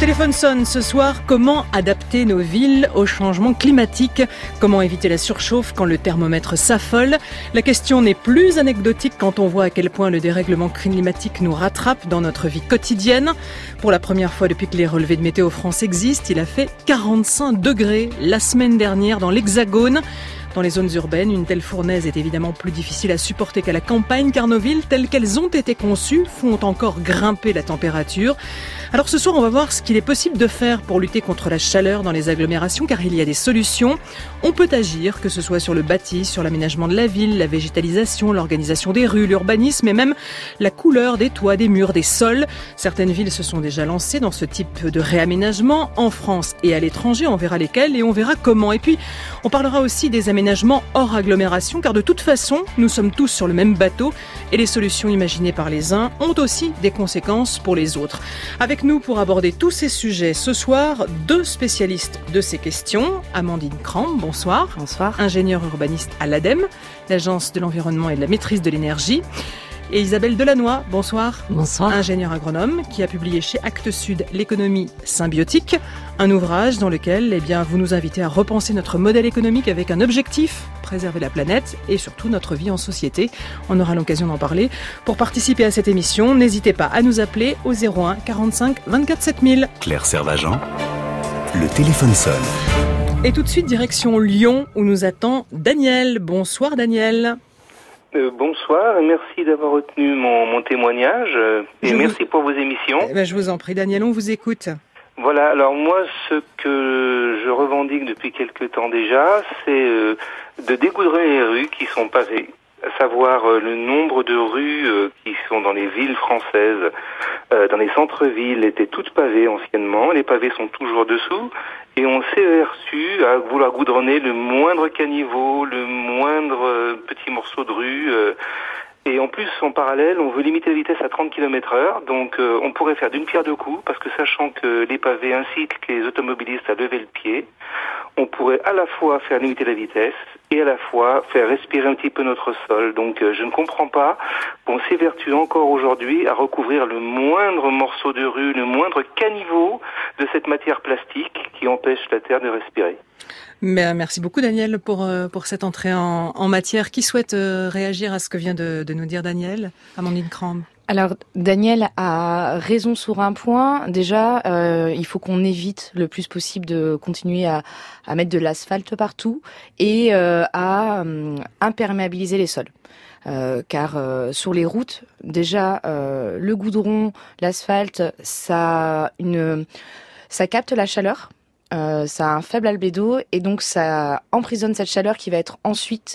téléphone sonne ce soir. Comment adapter nos villes au changement climatique? Comment éviter la surchauffe quand le thermomètre s'affole? La question n'est plus anecdotique quand on voit à quel point le dérèglement climatique nous rattrape dans notre vie quotidienne. Pour la première fois depuis que les relevés de Météo France existent, il a fait 45 degrés la semaine dernière dans l'Hexagone. Dans les zones urbaines, une telle fournaise est évidemment plus difficile à supporter qu'à la campagne, car nos villes, telles qu'elles ont été conçues, font encore grimper la température. Alors ce soir, on va voir ce qu'il est possible de faire pour lutter contre la chaleur dans les agglomérations, car il y a des solutions. On peut agir, que ce soit sur le bâti, sur l'aménagement de la ville, la végétalisation, l'organisation des rues, l'urbanisme et même la couleur des toits, des murs, des sols. Certaines villes se sont déjà lancées dans ce type de réaménagement, en France et à l'étranger. On verra lesquelles et on verra comment. Et puis, on parlera aussi des aménagements hors agglomération, car de toute façon, nous sommes tous sur le même bateau et les solutions imaginées par les uns ont aussi des conséquences pour les autres. Avec nous pour aborder tous ces sujets ce soir, deux spécialistes de ces questions. Amandine Crambe, bonsoir. Bonsoir. Ingénieure urbaniste à l'ADEME, l'Agence de l'environnement et de la maîtrise de l'énergie. Et Isabelle Delannoy, bonsoir. Bonsoir. Ingénieure agronome qui a publié chez Actes Sud l'économie symbiotique, un ouvrage dans lequel vous nous invitez à repenser notre modèle économique avec un objectif, préserver la planète et surtout notre vie en société. On aura l'occasion d'en parler. Pour participer à cette émission, n'hésitez pas à nous appeler au 01 45 24 7000. Claire Servagent, le téléphone sonne. Et tout de suite, direction Lyon où nous attend Daniel. Bonsoir Daniel. Bonsoir, merci d'avoir retenu mon témoignage et merci pour vos émissions. Je vous en prie Daniel, on vous écoute. Voilà, alors moi ce que je revendique depuis quelque temps déjà, c'est de dégoudronner les rues qui sont pavées, à savoir le nombre de rues qui sont dans les villes françaises, dans les centres-villes étaient toutes pavées anciennement, les pavés sont toujours dessous. Et on s'est aperçu à vouloir goudronner le moindre caniveau, le moindre petit morceau de rue. Et en plus, en parallèle, on veut limiter la vitesse à 30 km/h. Donc on pourrait faire d'une pierre deux coups, parce que sachant que les pavés incitent les automobilistes à lever le pied, on pourrait à la fois faire limiter la vitesse et à la fois faire respirer un petit peu notre sol. Donc je ne comprends pas qu'on s'évertue encore aujourd'hui à recouvrir le moindre morceau de rue, le moindre caniveau de cette matière plastique qui empêche la Terre de respirer. Mais merci beaucoup Daniel pour cette entrée en matière. Qui souhaite réagir à ce que vient de nous dire Daniel? Amandine Crambe. Alors, Daniel a raison sur un point. Déjà, il faut qu'on évite le plus possible de continuer à mettre de l'asphalte partout et à imperméabiliser les sols. Car sur les routes, déjà, le goudron, l'asphalte, ça capte la chaleur. Ça a un faible albédo et donc ça emprisonne cette chaleur qui va être ensuite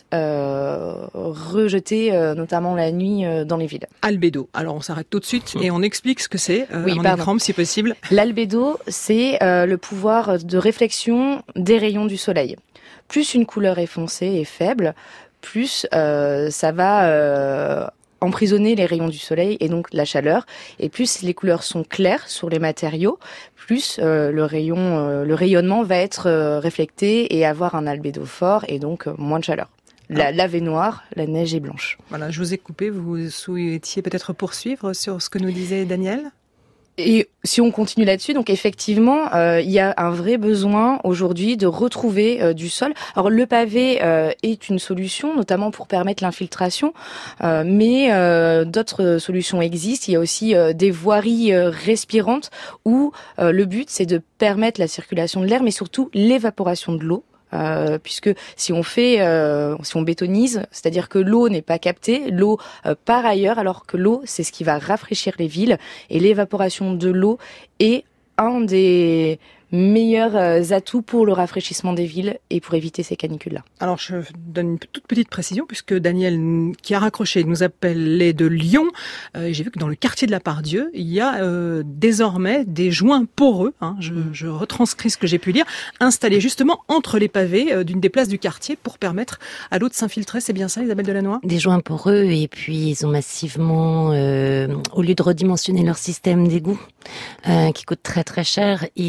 rejetée, notamment la nuit, dans les villes. Albédo. Alors on s'arrête tout de suite et on explique ce que c'est, Crambe, si possible. L'albédo, c'est le pouvoir de réflexion des rayons du soleil. Plus une couleur est foncée et faible, plus ça va emprisonner les rayons du soleil et donc la chaleur. Et plus les couleurs sont claires sur les matériaux, plus le rayonnement va être réflecté et avoir un albédo fort et donc moins de chaleur. La lave est noire, la neige est blanche. Voilà, je vous ai coupé, vous souhaitiez peut-être poursuivre sur ce que nous disait Daniel ? Et si on continue là-dessus, donc effectivement, il y a un vrai besoin aujourd'hui de retrouver du sol. Alors le pavé est une solution, notamment pour permettre l'infiltration, mais d'autres solutions existent. Il y a aussi des voiries respirantes où le but c'est de permettre la circulation de l'air, mais surtout l'évaporation de l'eau. Puisque si on bétonise, c'est-à-dire que l'eau n'est pas captée, l'eau part ailleurs, alors que l'eau, c'est ce qui va rafraîchir les villes, et l'évaporation de l'eau est un des meilleurs atouts pour le rafraîchissement des villes et pour éviter ces canicules-là. Alors, je donne une toute petite précision, puisque Daniel, qui a raccroché, nous appelait de Lyon. J'ai vu que dans le quartier de la Part-Dieu, il y a désormais des joints poreux, je retranscris ce que j'ai pu lire, installés justement entre les pavés d'une des places du quartier pour permettre à l'eau de s'infiltrer. C'est bien ça, Isabelle Delannoy ? Des joints poreux, et puis ils ont massivement, au lieu de redimensionner leur système d'égout, qui coûte très très cher, ils ont massivement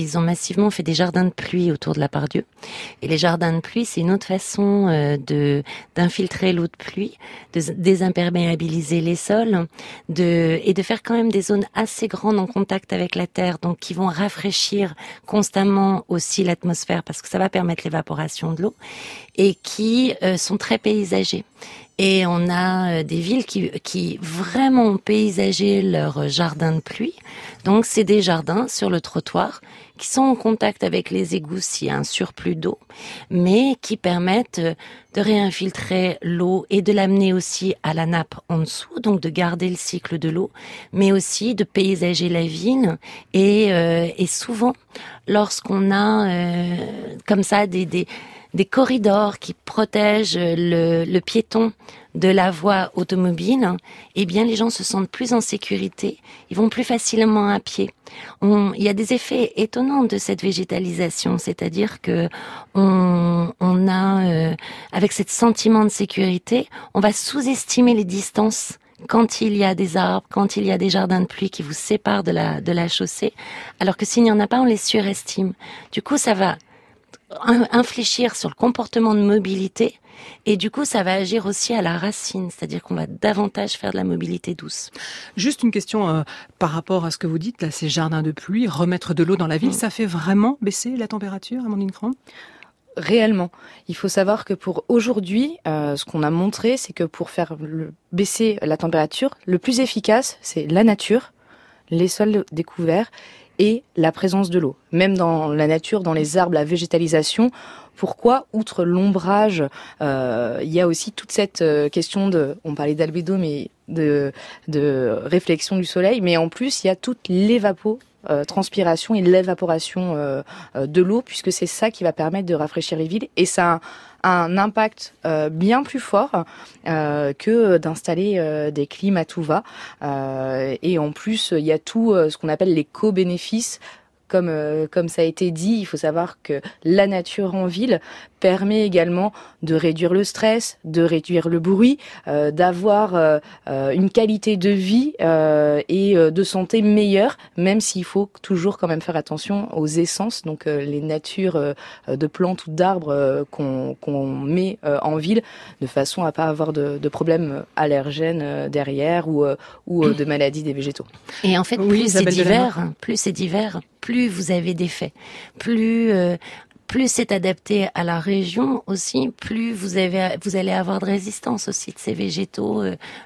effectivement, on fait des jardins de pluie autour de la Part-Dieu. Et les jardins de pluie, c'est une autre façon d'infiltrer l'eau de pluie, de désimperméabiliser les sols, et de faire quand même des zones assez grandes en contact avec la terre, donc qui vont rafraîchir constamment aussi l'atmosphère, parce que ça va permettre l'évaporation de l'eau, et qui sont très paysagées. Et on a des villes qui vraiment ont paysagé leur jardin de pluie. Donc c'est des jardins sur le trottoir qui sont en contact avec les égouts s'il y a un surplus d'eau, mais qui permettent de réinfiltrer l'eau et de l'amener aussi à la nappe en dessous, donc de garder le cycle de l'eau, mais aussi de paysager la ville. Et souvent, lorsqu'on a comme ça des corridors qui protègent le piéton de la voie automobile, eh bien les gens se sentent plus en sécurité, ils vont plus facilement à pied. Il y a des effets étonnants de cette végétalisation, c'est-à-dire que on a avec ce sentiment de sécurité, on va sous-estimer les distances quand il y a des arbres, quand il y a des jardins de pluie qui vous séparent de la chaussée, alors que s'il n'y en a pas, on les surestime. Du coup, ça va infléchir sur le comportement de mobilité et du coup ça va agir aussi à la racine, c'est-à-dire qu'on va davantage faire de la mobilité douce. Juste une question par rapport à ce que vous dites, là, ces jardins de pluie, remettre de l'eau dans la ville, ça fait vraiment baisser la température, Amandine Cramp ? Réellement. Il faut savoir que pour aujourd'hui, ce qu'on a montré, c'est que pour faire baisser la température, le plus efficace, c'est la nature, les sols découverts et la présence de l'eau. Même dans la nature, dans les arbres, la végétalisation. Pourquoi, outre l'ombrage, il y a aussi toute cette question on parlait d'albédo, mais de réflexion du soleil, mais en plus, il y a toute transpiration et l'évaporation de l'eau, puisque c'est ça qui va permettre de rafraîchir les villes. Et ça a un impact bien plus fort que d'installer des clims à tout va. Et en plus, il y a tout ce qu'on appelle les co-bénéfices. Comme ça a été dit, il faut savoir que la nature en ville permet également de réduire le stress, de réduire le bruit, d'avoir une qualité de vie et de santé meilleure, même s'il faut toujours quand même faire attention aux essences, donc les natures de plantes ou d'arbres qu'on met en ville, de façon à pas avoir de problèmes allergènes derrière ou de maladies des végétaux. Et en fait, plus c'est divers, plus vous avez d'effets, plus c'est adapté à la région aussi, plus vous allez avoir de résistance aussi de ces végétaux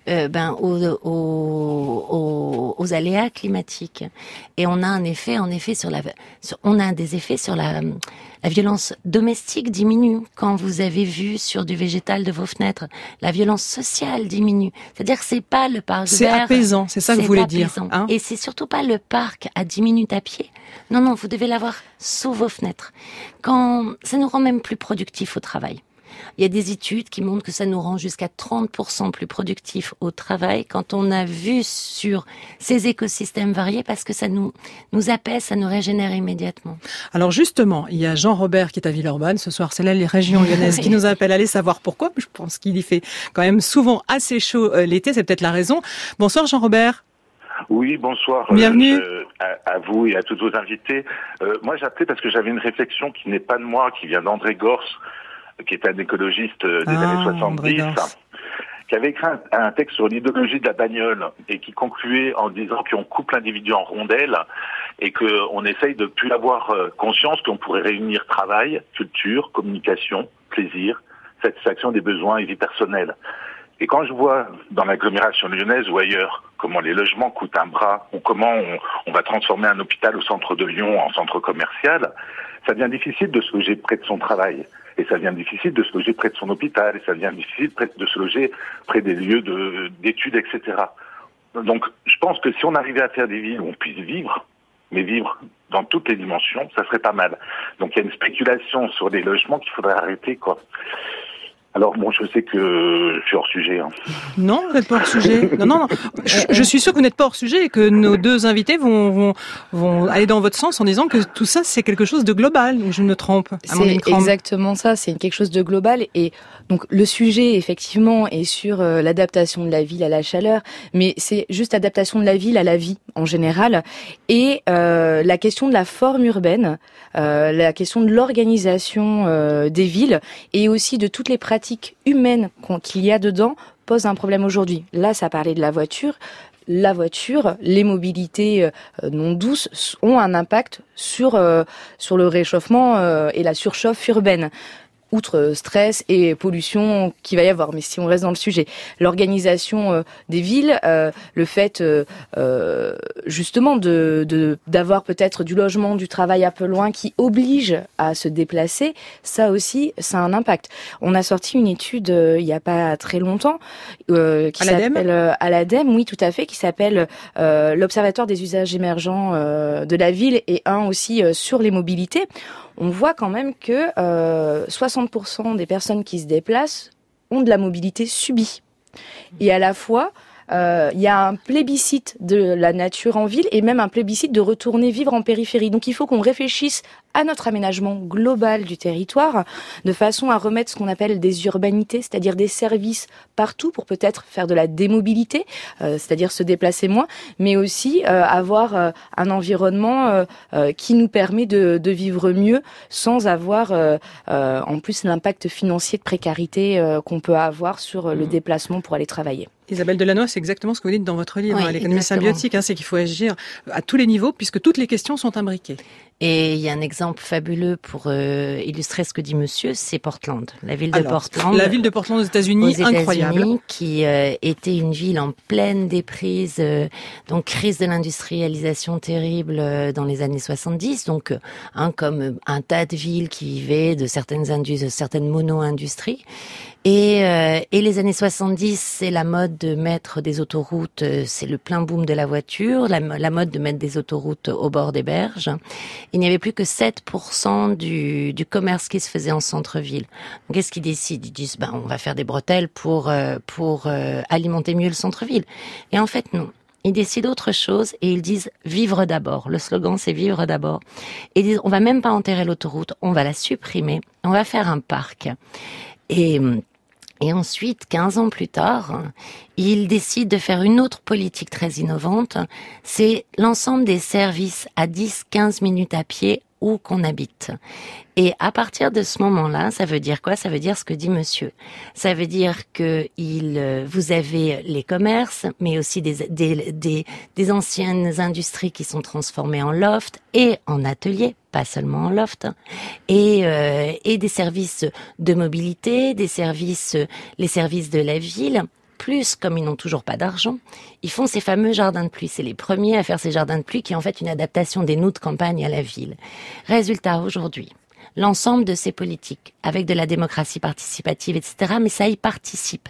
aux aléas climatiques. Et on a un effet en effet on a des effets sur la violence domestique diminue. Quand vous avez vu sur du végétal de vos fenêtres, la violence sociale diminue. C'est-à-dire que c'est pas le parc vert. C'est apaisant, c'est ça que vous voulez dire. Hein, et c'est surtout pas le parc à 10 minutes à pied. Non, vous devez l'avoir sous vos fenêtres. Ça nous rend même plus productifs au travail. Il y a des études qui montrent que ça nous rend jusqu'à 30% plus productifs au travail quand on a vu sur ces écosystèmes variés, parce que ça nous apaise, ça nous régénère immédiatement. Alors justement, il y a Jean-Robert qui est à Villeurbanne ce soir, c'est là les régions lyonnaises qui nous appellent. Allez savoir pourquoi, je pense qu'il y fait quand même souvent assez chaud l'été, c'est peut-être la raison. Bonsoir Jean-Robert. Oui, bonsoir. Bienvenue. À vous et à tous vos invités. Moi, j'appelais parce que j'avais une réflexion qui n'est pas de moi, qui vient d'André Gors, qui est un écologiste des années 70, qui avait écrit un texte sur l'idéologie de la bagnole et qui concluait en disant qu'on coupe l'individu en rondelles et qu'on essaye de plus avoir conscience qu'on pourrait réunir travail, culture, communication, plaisir, satisfaction des besoins et vie personnelle. Et quand je vois dans l'agglomération lyonnaise ou ailleurs comment les logements coûtent un bras ou comment on va transformer un hôpital au centre de Lyon en centre commercial, ça devient difficile de se loger près de son travail. Et ça devient difficile de se loger près de son hôpital. Et ça devient difficile de se loger près des lieux d'études, etc. Donc je pense que si on arrivait à faire des villes où on puisse vivre, mais vivre dans toutes les dimensions, ça serait pas mal. Donc il y a une spéculation sur des logements qu'il faudrait arrêter, quoi. Alors bon, je sais que je suis hors sujet. Non, vous n'êtes pas hors sujet. Non. Je suis sûr que vous n'êtes pas hors sujet et que nos deux invités vont aller dans votre sens en disant que tout ça, c'est quelque chose de global. Je me trompe. C'est exactement ça. C'est quelque chose de global. Et donc, le sujet, effectivement, est sur l'adaptation de la ville à la chaleur. Mais c'est juste l'adaptation de la ville à la vie, en général. Et la question de la forme urbaine, la question de l'organisation des villes et aussi de toutes les pratiques humaines qu'il y a dedans pose un problème aujourd'hui. Là, ça parlait de la voiture. La voiture, les mobilités non douces ont un impact sur le réchauffement et la surchauffe urbaine. Outre stress et pollution qu'il va y avoir. Mais si on reste dans le sujet, l'organisation des villes, le fait justement d'avoir peut-être du logement, du travail un peu loin qui oblige à se déplacer, ça aussi, ça a un impact. On a sorti une étude il y a pas très longtemps qui s'appelle à l'ADEME, oui tout à fait, qui s'appelle l'Observatoire des usages émergents de la ville et un aussi sur les mobilités. On voit quand même que 60% des personnes qui se déplacent ont de la mobilité subie. Et à la fois, il y a un plébiscite de la nature en ville et même un plébiscite de retourner vivre en périphérie. Donc il faut qu'on réfléchisse à notre aménagement global du territoire de façon à remettre ce qu'on appelle des urbanités, c'est-à-dire des services partout pour peut-être faire de la démobilité, c'est-à-dire se déplacer moins, mais aussi avoir un environnement qui nous permet de vivre mieux sans avoir en plus l'impact financier de précarité qu'on peut avoir sur le déplacement pour aller travailler. Isabelle Delannoy, c'est exactement ce que vous dites dans votre livre, oui, l'économie symbiotique, c'est qu'il faut agir à tous les niveaux puisque toutes les questions sont imbriquées. Et il y a un exemple fabuleux pour illustrer ce que dit monsieur, c'est Portland, la ville de Portland. La ville de Portland aux États-Unis, incroyable. Qui était une ville en pleine déprise, donc crise de l'industrialisation terrible dans les années 70, donc comme un tas de villes qui vivaient de certaines mono-industries. Et les années 70, c'est la mode de mettre des autoroutes, c'est le plein boom de la voiture, la mode de mettre des autoroutes au bord des berges. Il n'y avait plus que 7% du commerce qui se faisait en centre-ville. Donc, qu'est-ce qu'ils décident? Ils disent, on va faire des bretelles pour alimenter mieux le centre-ville. Et en fait, non. Ils décident autre chose et ils disent vivre d'abord. Le slogan, c'est vivre d'abord. Et ils disent, on va même pas enterrer l'autoroute, on va la supprimer, on va faire un parc. Et ensuite, 15 ans plus tard, ils décident de faire une autre politique très innovante. C'est l'ensemble des services à 10-15 minutes à pied où qu'on habite. Et à partir de ce moment-là, ça veut dire quoi? Ça veut dire ce que dit monsieur. Ça veut dire que vous avez les commerces, mais aussi des anciennes industries qui sont transformées en loft et en ateliers, pas seulement en loft, et des services de mobilité, les services de la ville. Plus, comme ils n'ont toujours pas d'argent, ils font ces fameux jardins de pluie. C'est les premiers à faire ces jardins de pluie qui est en fait une adaptation des nœuds de campagne à la ville. Résultat, aujourd'hui, l'ensemble de ces politiques, avec de la démocratie participative, etc., mais ça y participe.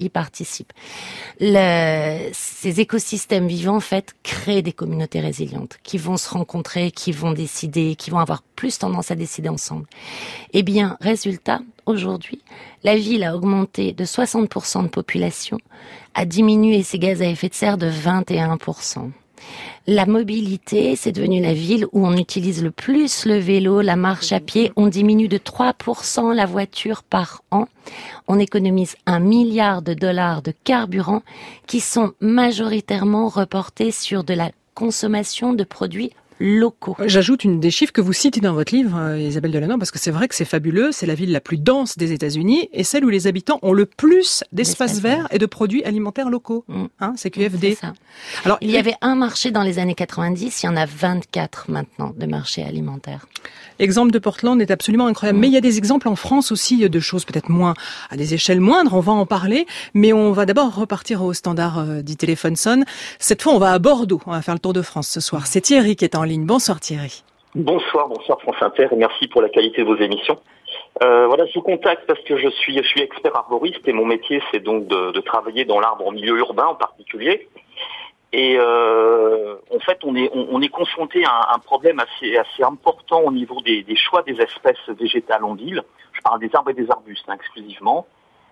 Ces écosystèmes vivants, en fait, créent des communautés résilientes, qui vont se rencontrer, qui vont décider, qui vont avoir plus tendance à décider ensemble. Eh bien, résultat, aujourd'hui, la ville a augmenté de 60% de population, a diminué ses gaz à effet de serre de 21%. La mobilité, c'est devenu la ville où on utilise le plus le vélo, la marche à pied. On diminue de 3% la voiture par an. On économise $1 milliard de carburant qui sont majoritairement reportés sur de la consommation de produits locaux. J'ajoute des chiffres que vous citez dans votre livre, Isabelle Delannoy, parce que c'est vrai que c'est fabuleux. C'est la ville la plus dense des États-Unis et celle où les habitants ont le plus d'espaces verts et de produits alimentaires locaux. C'est QFD. C'est ça. Alors, il y avait un marché dans les années 90, il y en a 24 maintenant de marchés alimentaires. L'exemple de Portland est absolument incroyable. Mais il y a des exemples en France aussi de choses peut-être moins, à des échelles moindres. On va en parler. Mais on va d'abord repartir au standard du téléphone sonne. Cette fois, on va à Bordeaux. On va faire le tour de France ce soir. C'est Thierry qui est en ligne. Bonsoir Thierry. Bonsoir France Inter et merci pour la qualité de vos émissions. Je vous contacte parce que je suis expert arboriste et mon métier c'est donc de travailler dans l'arbre en milieu urbain en particulier. Et en fait on est confronté à un problème assez important au niveau des choix des espèces végétales en ville. Je parle des arbres et des arbustes exclusivement.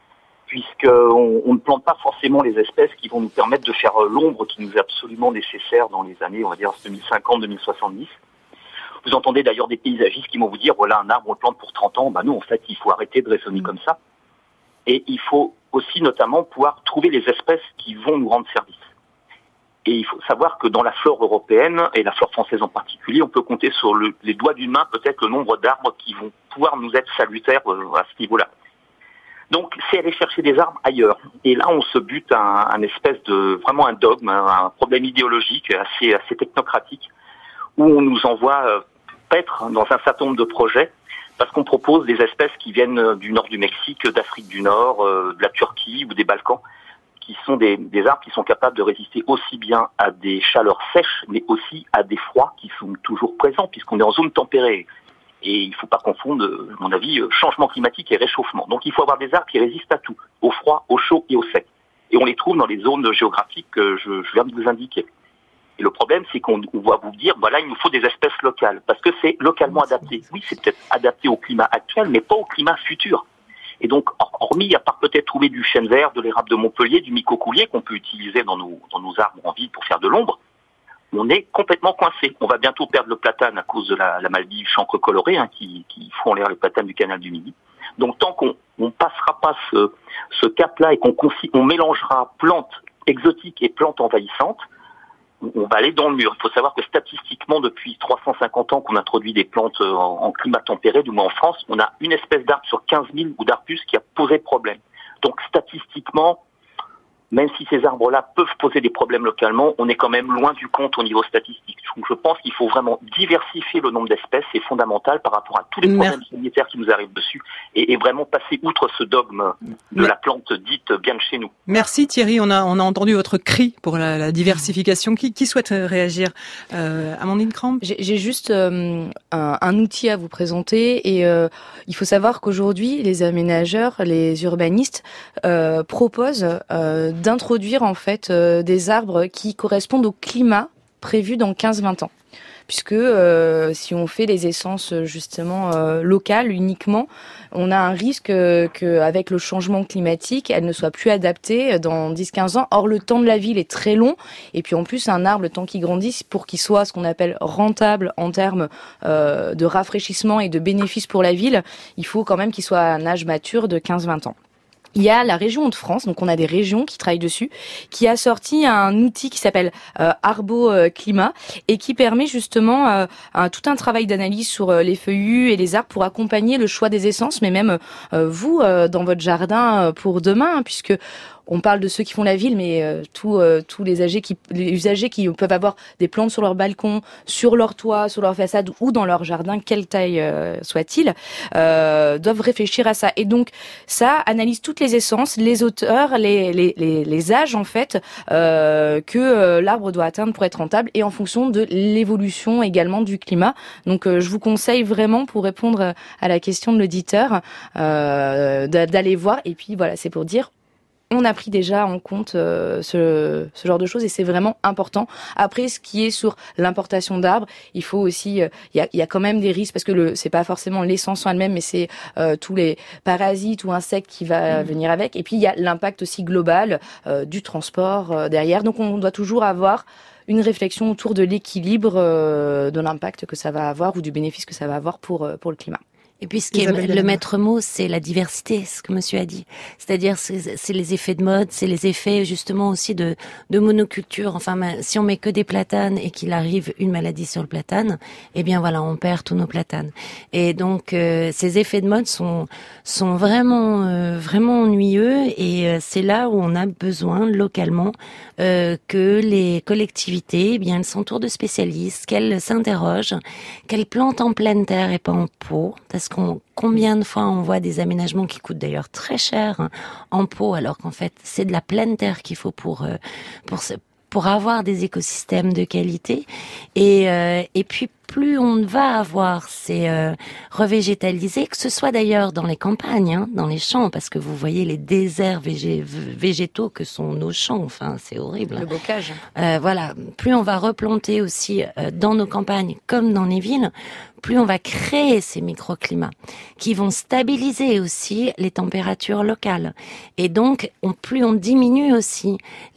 puisqu'on ne plante pas forcément les espèces qui vont nous permettre de faire l'ombre qui nous est absolument nécessaire dans les années, on va dire, 2050-2070. Vous entendez d'ailleurs des paysagistes qui vont vous dire, voilà, un arbre, on le plante pour 30 ans. Bah non, en fait, il faut arrêter de raisonner comme ça. Et il faut aussi, notamment, pouvoir trouver les espèces qui vont nous rendre service. Et il faut savoir que dans la flore européenne, et la flore française en particulier, on peut compter sur les doigts d'une main peut-être le nombre d'arbres qui vont pouvoir nous être salutaires à ce niveau-là. Donc, c'est aller chercher des arbres ailleurs. Et là, on se bute à un espèce de, vraiment un dogme, un problème idéologique assez technocratique, où on nous envoie paître dans un certain nombre de projets, parce qu'on propose des espèces qui viennent du nord du Mexique, d'Afrique du Nord, de la Turquie ou des Balkans, qui sont des arbres qui sont capables de résister aussi bien à des chaleurs sèches, mais aussi à des froids qui sont toujours présents, puisqu'on est en zone tempérée. Et il ne faut pas confondre, à mon avis, changement climatique et réchauffement. Donc il faut avoir des arbres qui résistent à tout, au froid, au chaud et au sec. Et on les trouve dans les zones géographiques que je viens de vous indiquer. Et le problème, c'est qu'on va vous dire, voilà, il nous faut des espèces locales, parce que c'est localement adapté. Oui, c'est peut-être adapté au climat actuel, mais pas au climat futur. Et donc, hormis, à part peut-être trouver du chêne vert, de l'érable de Montpellier, du micocoulier qu'on peut utiliser dans nos arbres en ville pour faire de l'ombre, on est complètement coincé. On va bientôt perdre le platane à cause de la maladie du chancre coloré, qui fout en l'air le platane du canal du Midi. Donc, tant qu'on passera pas ce cap-là et qu'on mélangera plantes exotiques et plantes envahissantes, on va aller dans le mur. Il faut savoir que statistiquement, depuis 350 ans qu'on introduit des plantes en climat tempéré, du moins en France, on a une espèce d'arbre sur 15 000 ou d'arbustes qui a posé problème. Donc statistiquement, même si ces arbres-là peuvent poser des problèmes localement, on est quand même loin du compte au niveau statistique. Donc je pense qu'il faut vraiment diversifier le nombre d'espèces, c'est fondamental par rapport à tous les problèmes sanitaires qui nous arrivent dessus, et vraiment passer outre ce dogme de la plante dite bien de chez nous. Merci Thierry, on a entendu votre cri pour la diversification. Qui souhaite réagir? Amandine Cramp? J'ai juste un outil à vous présenter, et il faut savoir qu'aujourd'hui, les aménageurs, les urbanistes proposent d'introduire en fait des arbres qui correspondent au climat prévu dans 15-20 ans. Puisque si on fait des essences justement locales uniquement, on a un risque qu'avec le changement climatique, elles ne soient plus adaptées dans 10-15 ans. Or, le temps de la ville est très long. Et puis en plus, un arbre, le temps qu'il grandisse, pour qu'il soit ce qu'on appelle rentable en termes de rafraîchissement et de bénéfices pour la ville, il faut quand même qu'il soit à un âge mature de 15-20 ans. Il y a la région Hauts-de-France, donc on a des régions qui travaillent dessus, qui a sorti un outil qui s'appelle Arbo Climat, et qui permet justement tout un travail d'analyse sur les feuillus et les arbres pour accompagner le choix des essences, mais même vous dans votre jardin pour demain, puisque on parle de ceux qui font la ville, mais tous les usagers qui peuvent avoir des plantes sur leur balcon, sur leur toit, sur leur façade ou dans leur jardin, quelle taille soit-il, doivent réfléchir à ça. Et donc, ça analyse toutes les essences, les hauteurs, les âges en fait que l'arbre doit atteindre pour être rentable, et en fonction de l'évolution également du climat. Donc, je vous conseille vraiment, pour répondre à la question de l'auditeur, d'aller voir. Et puis voilà, c'est pour dire, on a pris déjà en compte ce genre de choses, et c'est vraiment important. Après, ce qui est sur l'importation d'arbres, il faut aussi, il y a quand même des risques, parce que c'est pas forcément l'essence en elle-même, mais c'est tous les parasites ou insectes qui va venir avec. Et puis il y a l'impact aussi global du transport derrière. Donc on doit toujours avoir une réflexion autour de l'équilibre de l'impact que ça va avoir, ou du bénéfice que ça va avoir pour le climat. Et puis, ce qui est le maître mot, c'est la diversité, ce que monsieur a dit. C'est-à-dire, c'est les effets de mode, c'est les effets, justement, aussi de monoculture. Enfin, si on met que des platanes et qu'il arrive une maladie sur le platane, eh bien, voilà, on perd tous nos platanes. Et donc, ces effets de mode sont vraiment, vraiment ennuyeux, et c'est là où on a besoin, localement, que les collectivités, eh bien, elles s'entourent de spécialistes, qu'elles s'interrogent, qu'elles plantent en pleine terre et pas en pot, parce combien de fois on voit des aménagements qui coûtent d'ailleurs très cher en pot, alors qu'en fait c'est de la pleine terre qu'il faut pour avoir des écosystèmes de qualité. Et puis plus on va avoir ces revégétalisés, que ce soit d'ailleurs dans les campagnes, hein, dans les champs, parce que vous voyez les déserts végétaux que sont nos champs, enfin c'est horrible. Le bocage. Voilà, plus on va replanter aussi dans nos campagnes comme dans les villes, plus on va créer ces microclimats qui vont stabiliser aussi les températures locales. Et donc, plus on diminue aussi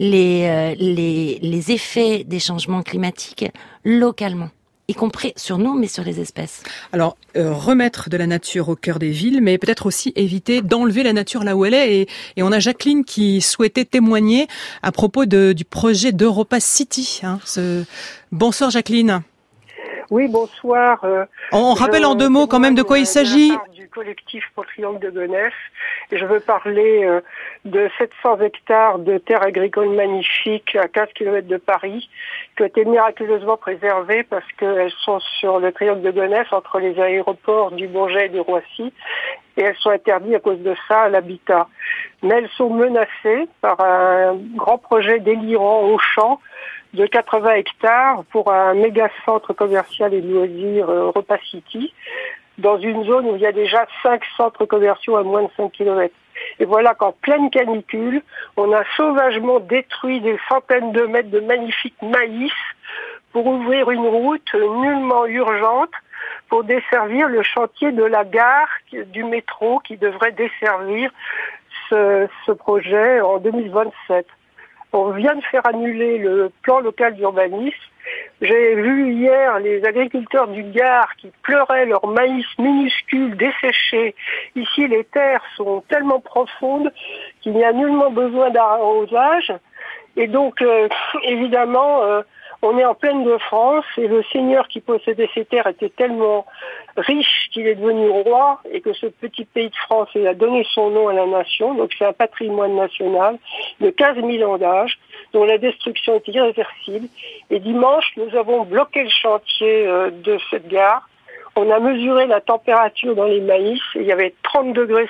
les effets des changements climatiques localement, y compris sur nous, mais sur les espèces. Alors, remettre de la nature au cœur des villes, mais peut-être aussi éviter d'enlever la nature là où elle est. Et on a Jacqueline qui souhaitait témoigner à propos du projet d'Europa City. Hein, Bonsoir Jacqueline. Oui, bonsoir. On rappelle en 2 mots quand même de quoi il s'agit. Du collectif pour le Triangle de Gonesse. Et je veux parler de 700 hectares de terres agricoles magnifiques à 15 km de Paris, qui ont été miraculeusement préservées parce qu'elles sont sur le Triangle de Gonesse, entre les aéroports du Bourget et de Roissy. Et elles sont interdites à cause de ça à l'habitat. Mais elles sont menacées par un grand projet délirant au champ de 80 hectares pour un méga centre commercial et de loisirs Europa City, dans une zone où il y a déjà 5 centres commerciaux à moins de 5 km. Et voilà qu'en pleine canicule, on a sauvagement détruit des centaines de mètres de magnifiques maïs pour ouvrir une route nullement urgente pour desservir le chantier de la gare du métro qui devrait desservir ce projet en 2027. On vient de faire annuler le plan local d'urbanisme. J'ai vu hier les agriculteurs du Gard qui pleuraient leur maïs minuscule desséché. Ici, les terres sont tellement profondes qu'il n'y a nullement besoin d'arrosage. Et donc, évidemment, on est en pleine de France et le seigneur qui possédait ces terres était tellement riche qu'il est devenu roi et que ce petit pays de France a donné son nom à la nation. Donc c'est un patrimoine national de 15 000 ans d'âge dont la destruction est irréversible. Et dimanche, nous avons bloqué le chantier de cette gare. On a mesuré la température dans les maïs et il y avait 30 degrés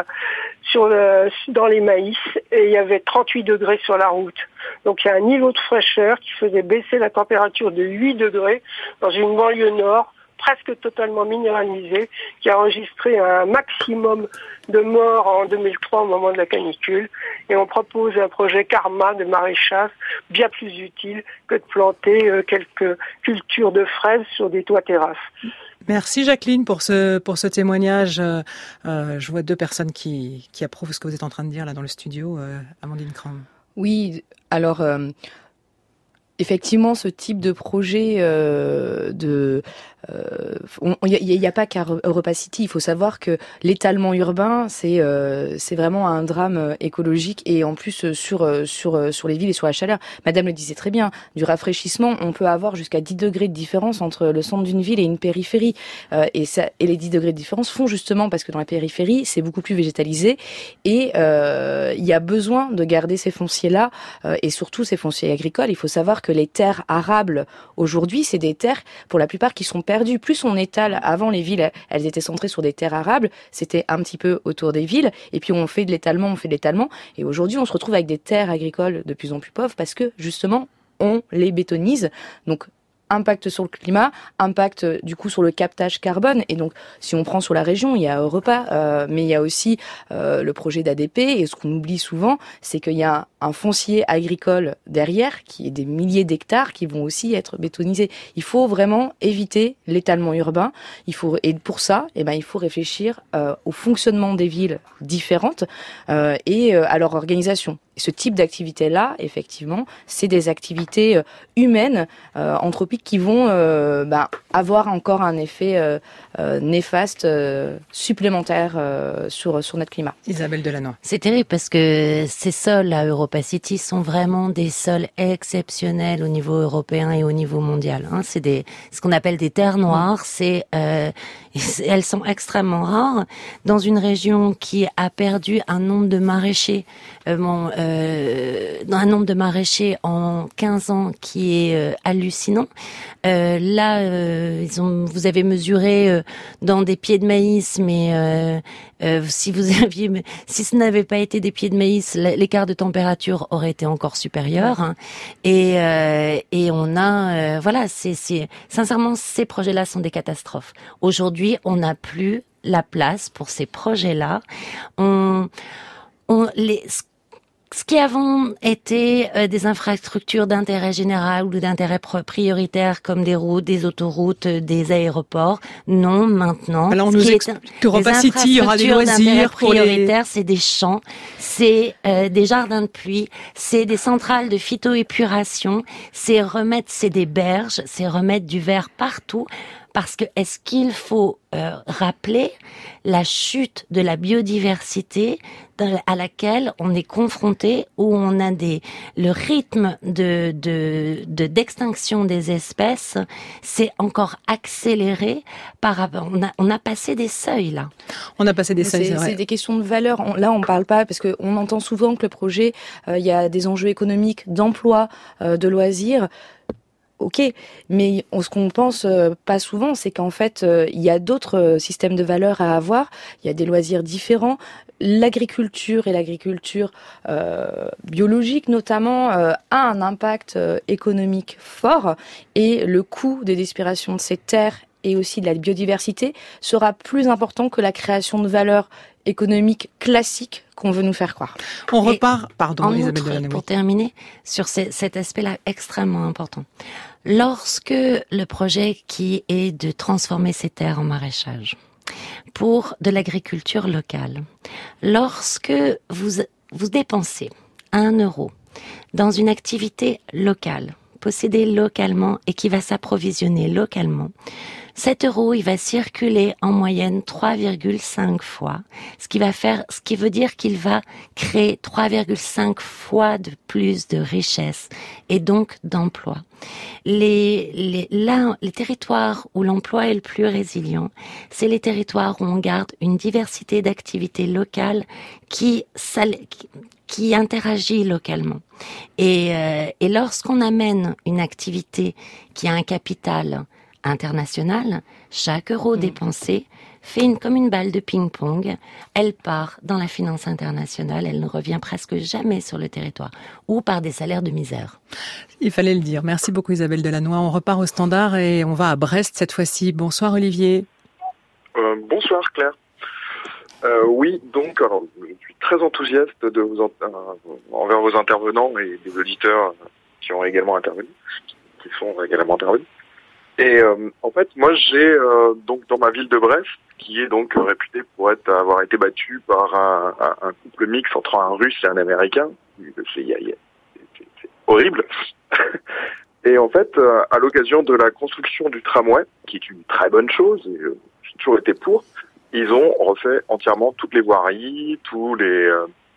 dans les maïs et il y avait 38 degrés sur la route. Donc il y a un niveau de fraîcheur qui faisait baisser la température de 8 degrés dans une banlieue nord presque totalement minéralisée qui a enregistré un maximum de morts en 2003 au moment de la canicule. Et on propose un projet Karma de maraîchage bien plus utile que de planter quelques cultures de fraises sur des toits terrasses. Merci Jacqueline pour ce témoignage. Je vois 2 personnes qui approuvent ce que vous êtes en train de dire là dans le studio. Amandine Cram. Oui, alors effectivement, ce type de projet il y a pas qu'à Europa City. Il faut savoir que l'étalement urbain, c'est vraiment un drame écologique et en plus sur les villes et sur la chaleur. Madame le disait très bien, du rafraîchissement, on peut avoir jusqu'à 10 degrés de différence entre le centre d'une ville et une périphérie. Et les 10 degrés de différence font justement parce que dans la périphérie, c'est beaucoup plus végétalisé et il y a besoin de garder ces fonciers-là et surtout ces fonciers agricoles. Il faut savoir que les terres arables aujourd'hui, c'est des terres pour la plupart qui sont perdues. Plus on étale, avant les villes, elles étaient centrées sur des terres arables, c'était un petit peu autour des villes, et puis on fait de l'étalement, et aujourd'hui on se retrouve avec des terres agricoles de plus en plus pauvres parce que justement on les bétonise. Donc impact sur le climat, impact du coup sur le captage carbone. Et donc, si on prend sur la région, il y a Europa, mais il y a aussi le projet d'ADP. Et ce qu'on oublie souvent, c'est qu'il y a un foncier agricole derrière, qui est des milliers d'hectares, qui vont aussi être bétonisés. Il faut vraiment éviter l'étalement urbain. Et pour ça, il faut réfléchir au fonctionnement des villes différentes et à leur organisation. Ce type d'activité-là, effectivement, c'est des activités humaines, anthropiques, qui vont avoir encore un effet néfaste supplémentaire sur notre climat. Isabelle Delannoy. C'est terrible parce que ces sols à Europa City sont vraiment des sols exceptionnels au niveau européen et au niveau mondial. C'est ce qu'on appelle des terres noires. C'est elles sont extrêmement rares dans une région qui a perdu un nombre de maraîchers, un nombre de maraîchers en 15 ans qui est hallucinant. Vous avez mesuré dans des pieds de maïs, mais si ce n'avait pas été des pieds de maïs, l'écart de température aurait été encore supérieur. Hein. Et on a, sincèrement, ces projets-là sont des catastrophes. Aujourd'hui, on n'a plus la place pour ces projets-là. Ce qui avant était des infrastructures d'intérêt général ou d'intérêt prioritaire comme des routes, des autoroutes, des aéroports, non, maintenant. Alors on nous explique qu'Europa City, il y aura des loisirs prioritaires, c'est des champs, c'est des jardins de pluie, c'est des centrales de phytoépuration, c'est des berges, c'est remettre du vert partout. Parce que est-ce qu'il faut rappeler la chute de la biodiversité à laquelle on est confronté, où on a le rythme d'extinction des espèces, c'est encore accéléré par rapport. On a passé des seuils là. On a passé des seuils. C'est des questions de valeur. Là, on parle pas parce que on entend souvent que le projet, il y a des enjeux économiques, d'emploi, de loisirs. Ok, mais ce qu'on pense pas souvent, c'est qu'en fait, il y a d'autres systèmes de valeurs à avoir. Il y a des loisirs différents. L'agriculture et l'agriculture biologique notamment a un impact économique fort, et le coût des disparitions de ces terres et aussi de la biodiversité sera plus important que la création de valeurs économiques classiques qu'on veut nous faire croire. On repart, pardon, Isabelle Delannoy. Pour terminer, sur cet aspect-là extrêmement important. Lorsque le projet qui est de transformer ces terres en maraîchage pour de l'agriculture locale, lorsque vous dépensez 1 euro dans une activité locale, possédée localement et qui va s'approvisionner localement, 7 euros, il va circuler en moyenne 3,5 fois, ce qui veut dire qu'il va créer 3,5 fois de plus de richesse et donc d'emplois. Les territoires où l'emploi est le plus résilient, c'est les territoires où on garde une diversité d'activités locales qui interagit localement. Et lorsqu'on amène une activité qui a un capital international, chaque euro dépensé fait comme une balle de ping-pong. Elle part dans la finance internationale, elle ne revient presque jamais sur le territoire, ou par des salaires de misère. Il fallait le dire. Merci beaucoup Isabelle Delannoy. On repart au standard et on va à Brest cette fois-ci. Bonsoir Olivier. Bonsoir Claire. Oui, donc alors, je suis très enthousiaste envers vos intervenants et des auditeurs qui ont également intervenu, qui sont également intervenus. Et en fait, moi j'ai donc dans ma ville de Brest, qui est donc réputée pour avoir été battue par un couple mixte entre un Russe et un Américain. C'est horrible. Et en fait, à l'occasion de la construction du tramway, qui est une très bonne chose, et j'ai toujours été pour, ils ont refait entièrement toutes les voiries, tous les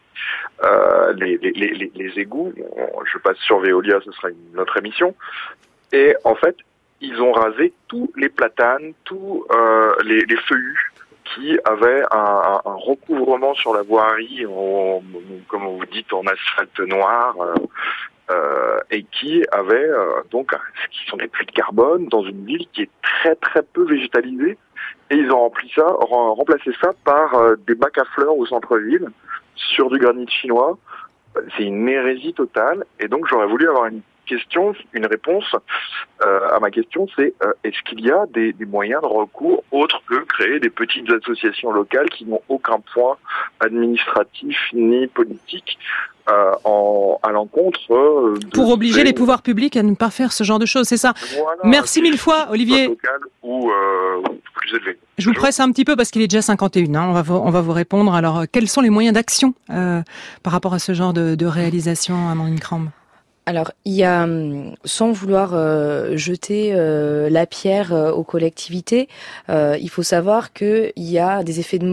égouts. Je passe sur Veolia, ce sera une autre émission. Et en fait, ils ont rasé tous les platanes, tous les feuillus qui avaient un recouvrement sur la voirie, comme vous dites, en asphalte noir, et qui avaient donc ce qui sont des puits de carbone dans une ville qui est très très peu végétalisée. Et ils ont remplacé ça par des bacs à fleurs au centre-ville, sur du granit chinois. C'est une hérésie totale. Et donc j'aurais voulu avoir une réponse à ma question, c'est est-ce qu'il y a des moyens de recours autres que créer des petites associations locales qui n'ont aucun poids administratif ni politique à l'encontre pour obliger les pouvoirs publics à ne pas faire ce genre de choses, c'est ça. Voilà, merci mille fois Olivier. Local ou plus élevé. Je vous presse un petit peu parce qu'il est déjà 51, hein. On va vous répondre. Alors quels sont les moyens d'action par rapport à ce genre de réalisation, Amandine Kramb? Alors, il y a, sans vouloir jeter la pierre aux collectivités, il faut savoir qu'il y a des effets de mode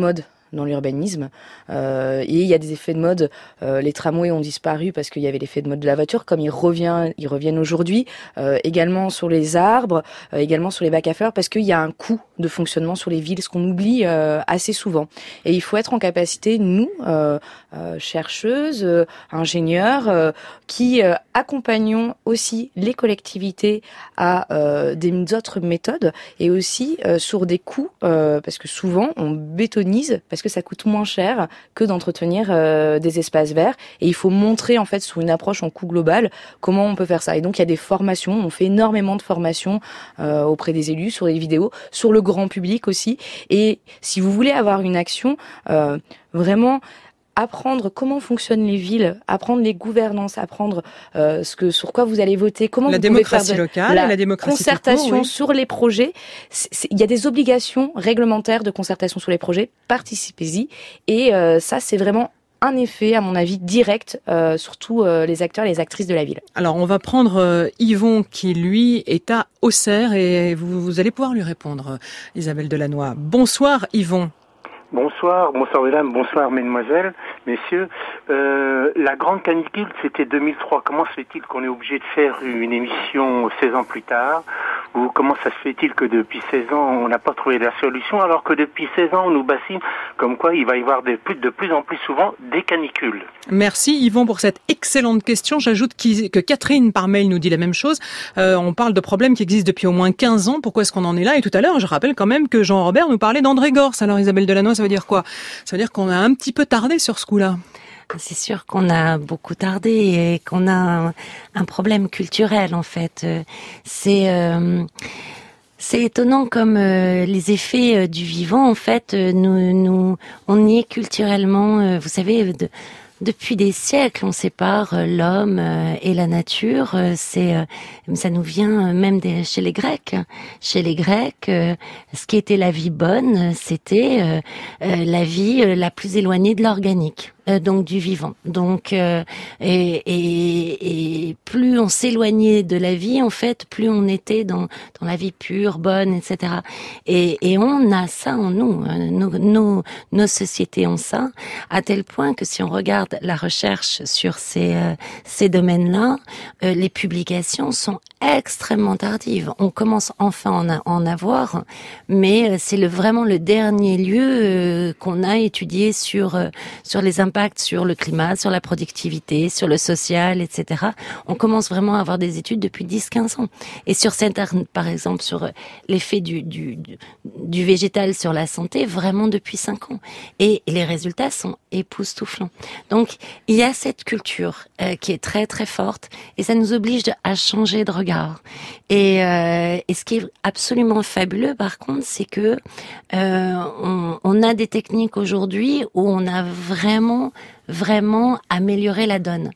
dans l'urbanisme. Et il y a des effets de mode. Les tramways ont disparu parce qu'il y avait l'effet de mode de la voiture, comme ils reviennent aujourd'hui. Également sur les arbres, également sur les bacs à fleurs, parce qu'il y a un coût de fonctionnement sur les villes, ce qu'on oublie assez souvent. Et il faut être en capacité, nous, chercheuses, ingénieurs, qui accompagnons aussi les collectivités à des autres méthodes, et aussi sur des coûts, parce que souvent on bétonise parce que ça coûte moins cher que d'entretenir des espaces verts, et il faut montrer en fait sur une approche en coût global comment on peut faire ça. Et donc il y a des formations, on fait énormément de formations auprès des élus, sur les vidéos, sur le grand public aussi. Et si vous voulez avoir une action vraiment apprendre comment fonctionnent les villes, apprendre les gouvernances, apprendre sur quoi vous allez voter, comment la vous démocratie pouvez faire locale, la démocratie concertation court, oui. sur les projets. Il y a des obligations réglementaires de concertation sur les projets, participez-y. Et ça, c'est vraiment un effet, à mon avis, direct sur tous les acteurs et les actrices de la ville. Alors, on va prendre Yvon qui, lui, est à Auxerre, et vous allez pouvoir lui répondre, Isabelle Delannoy. Bonsoir, Yvon. Bonsoir mesdames, bonsoir mesdemoiselles, messieurs. La grande canicule, c'était 2003. Comment se fait-il qu'on est obligé de faire une émission 16 ans plus tard? Ou comment ça se fait-il que depuis 16 ans, on n'a pas trouvé la solution, alors que depuis 16 ans, on nous bassine comme quoi il va y avoir de plus en plus souvent des canicules? Merci Yvon pour cette excellente question. J'ajoute que Catherine par mail nous dit la même chose. On parle de problèmes qui existent depuis au moins 15 ans. Pourquoi est-ce qu'on en est là? Et tout à l'heure, je rappelle quand même que Jean-Robert nous parlait d'André Gorz. Alors Isabelle Delannoy, ça veut dire quoi? Ça veut dire qu'on a un petit peu tardé sur ce coup-là. C'est sûr qu'on a beaucoup tardé et qu'on a un problème culturel en fait. C'est étonnant comme les effets du vivant en fait on y est culturellement. Vous savez, depuis des siècles, on sépare l'homme et la nature. Ça nous vient même chez les Grecs. Chez les Grecs, ce qui était la vie bonne, c'était la vie la plus éloignée de l'organique. Donc du vivant. Donc et plus on s'éloignait de la vie, en fait, plus on était dans la vie pure, bonne, etc. Et on a ça en nous. Nos sociétés ont ça, à tel point que si on regarde la recherche sur ces domaines-là, les publications sont extrêmement tardives. On commence enfin à en avoir, mais c'est vraiment le dernier lieu qu'on a étudié sur les impacts sur le climat, sur la productivité, sur le social, etc. On commence vraiment à avoir des études depuis 10-15 ans. Et sur par exemple, sur l'effet du végétal sur la santé, vraiment depuis 5 ans. Et les résultats sont époustouflants. Donc, il y a cette culture qui est très très forte, et ça nous oblige à changer de regard. Et ce qui est absolument fabuleux, par contre, c'est que on a des techniques aujourd'hui où on a vraiment amélioré la donne.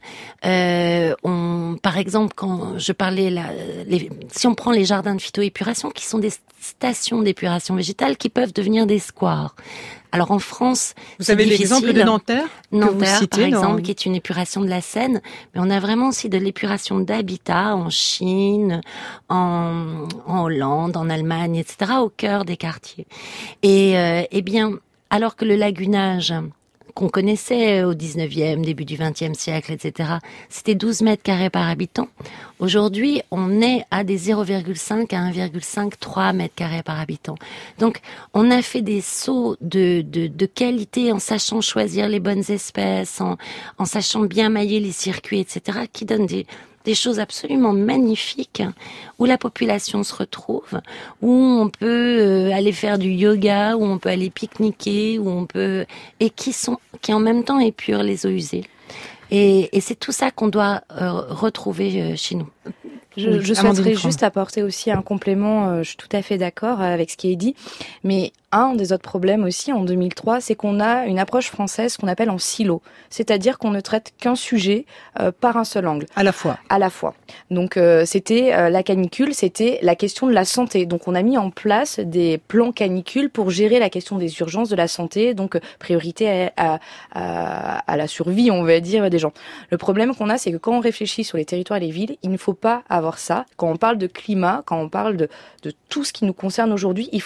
Par exemple, quand je parlais si on prend les jardins de phytoépuration, qui sont des stations d'épuration végétale qui peuvent devenir des squares. Alors en France, vous avez l'exemple de Nanterre, par exemple, qui est une épuration de la Seine, mais on a vraiment aussi de l'épuration d'habitat en Chine, en Hollande, en Allemagne, etc., au cœur des quartiers. Et bien, alors que le lagunage qu'on connaissait au 19e, début du 20e siècle, etc., c'était 12 mètres carrés par habitant. Aujourd'hui, on est à des 0,5 à 1,53 mètres carrés par habitant. Donc, on a fait des sauts de qualité en sachant choisir les bonnes espèces, en sachant bien mailler les circuits, etc., qui donnent des choses absolument magnifiques, où la population se retrouve, où on peut aller faire du yoga, où on peut aller pique-niquer, et qui en même temps épurent les eaux usées. Et c'est tout ça qu'on doit retrouver chez nous. Je souhaiterais juste apporter aussi un complément, je suis tout à fait d'accord avec ce qui est dit, mais un des autres problèmes aussi en 2003, c'est qu'on a une approche française qu'on appelle en silo, c'est-à-dire qu'on ne traite qu'un sujet par un seul angle. À la fois. Donc c'était la canicule, c'était la question de la santé. Donc on a mis en place des plans canicules pour gérer la question des urgences de la santé, donc priorité à la survie, on va dire, des gens. Le problème qu'on a, c'est que quand on réfléchit sur les territoires et les villes, il ne faut pas avoir ça. Quand on parle de climat, quand on parle de tout ce qui nous concerne aujourd'hui, il faut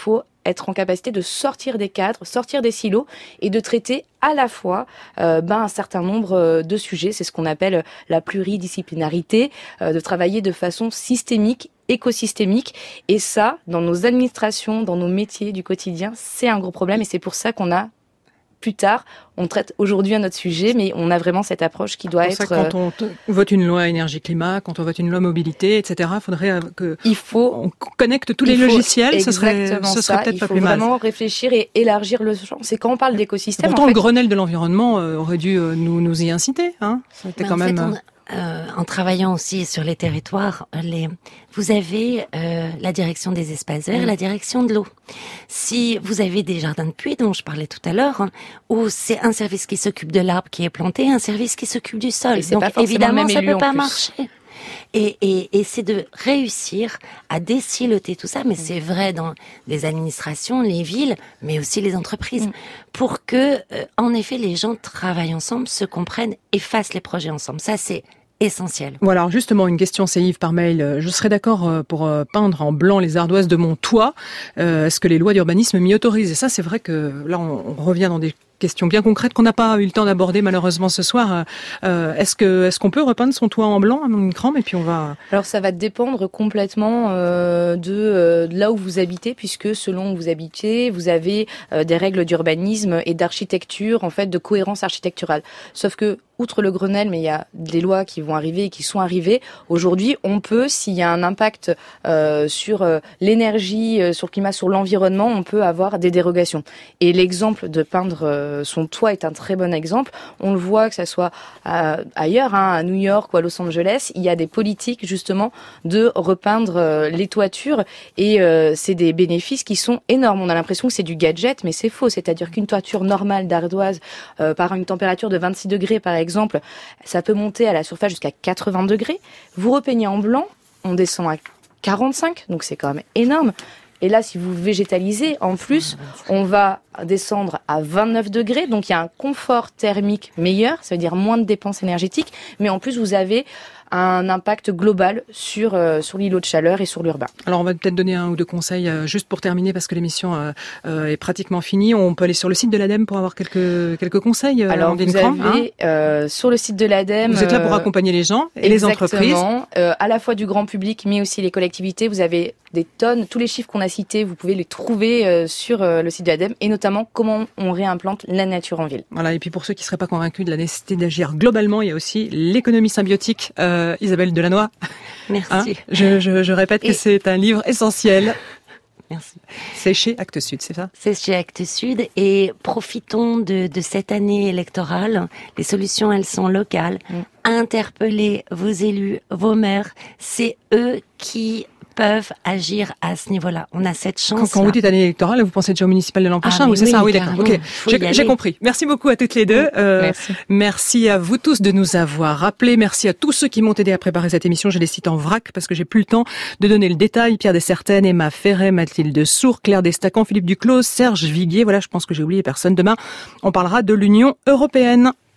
être en capacité de sortir des cadres, sortir des silos et de traiter à la fois un certain nombre de sujets. C'est ce qu'on appelle la pluridisciplinarité, de travailler de façon systémique, écosystémique. Et ça, dans nos administrations, dans nos métiers du quotidien, c'est un gros problème. Et c'est pour ça qu'on a plus tard, on traite aujourd'hui un autre sujet, mais on a vraiment cette approche qui doit être... Quand on vote une loi énergie-climat, quand on vote une loi mobilité, etc., faudrait on connecte tous les logiciels, ce serait peut-être pas plus mal. Il faut vraiment réfléchir et élargir le champ. C'est quand on parle d'écosystème... Pourtant, le Grenelle de l'environnement aurait dû nous y inciter. C'était quand même... En travaillant aussi sur les territoires, vous avez la direction des espaces verts, la direction de l'eau. Si vous avez des jardins de pluie, dont je parlais tout à l'heure, où c'est un service qui s'occupe de l'arbre qui est planté, un service qui s'occupe du sol. Donc évidemment, ça peut pas marcher. Et c'est de réussir à désiloter tout ça, mais c'est vrai dans les administrations, les villes, mais aussi les entreprises, pour que, en effet, les gens travaillent ensemble, se comprennent et fassent les projets ensemble. Ça, c'est essentiel. Voilà, alors justement, une question, c'est Yves par mail. Je serais d'accord pour peindre en blanc les ardoises de mon toit. Est-ce que les lois d'urbanisme m'y autorisent? Et ça, c'est vrai que là, on revient dans des questions bien concrètes qu'on n'a pas eu le temps d'aborder malheureusement ce soir. Est-ce qu'on peut repeindre son toit en blanc à Montcalm et puis on va... Alors ça va dépendre complètement de là où vous habitez, puisque selon où vous habitez, vous avez des règles d'urbanisme et d'architecture, en fait, de cohérence architecturale. Sauf que outre le Grenelle, mais il y a des lois qui vont arriver et qui sont arrivées. Aujourd'hui, on peut, s'il y a un impact sur l'énergie, sur le climat, sur l'environnement, on peut avoir des dérogations. Et l'exemple de peindre son toit est un très bon exemple. On le voit, que ça soit ailleurs, à New York ou à Los Angeles, il y a des politiques justement de repeindre les toitures et c'est des bénéfices qui sont énormes. On a l'impression que c'est du gadget, mais c'est faux. C'est-à-dire qu'une toiture normale d'ardoise par une température de 26 degrés par exemple, ça peut monter à la surface jusqu'à 80 degrés. Vous repeignez en blanc, on descend à 45, donc c'est quand même énorme. Et là, si vous végétalisez, en plus, on va descendre à 29 degrés. Donc, il y a un confort thermique meilleur. Ça veut dire moins de dépenses énergétiques. Mais en plus, vous avez un impact global sur l'îlot de chaleur et sur l'urbain. Alors, on va peut-être donner un ou deux conseils juste pour terminer parce que l'émission est pratiquement finie. On peut aller sur le site de l'ADEME pour avoir quelques conseils. Alors, vous avez sur le site de l'ADEME... Vous êtes là pour accompagner les gens et les entreprises. À la fois du grand public, mais aussi les collectivités. Vous avez des tonnes, tous les chiffres qu'on a cités, vous pouvez les trouver sur le site de l'ADEME et notamment comment on réimplante la nature en ville. Voilà, et puis pour ceux qui ne seraient pas convaincus de la nécessité d'agir globalement, il y a aussi l'économie symbiotique. Isabelle Delannoy. Merci. Je répète que c'est un livre essentiel. Merci. C'est chez Actes Sud, c'est ça? C'est chez Actes Sud et profitons de cette année électorale. Les solutions, elles sont locales. Interpellez vos élus, vos maires. C'est eux qui peuvent agir à ce niveau-là. On a cette chance. Quand vous dites année électorale, vous pensez déjà au municipal de l'an prochain, c'est ça? Oui, d'accord. Ok. J'ai compris. Merci beaucoup à toutes les deux. Merci. Merci à vous tous de nous avoir rappelés. Merci à tous ceux qui m'ont aidé à préparer cette émission. Je les cite en vrac parce que j'ai plus le temps de donner le détail. Pierre Descertaines, Emma Ferret, Mathilde Sourd, Claire Destacan, Philippe Duclos, Serge Viguier. Voilà, je pense que j'ai oublié personne. Demain, on parlera de l'Union européenne.